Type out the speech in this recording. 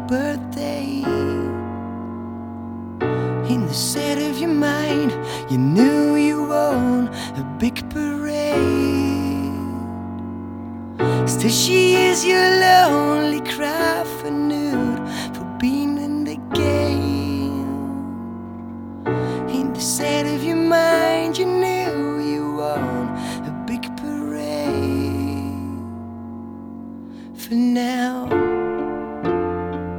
birthday. In the set of your mind, you knew you won a big parade. Still she is your lonely cry for news.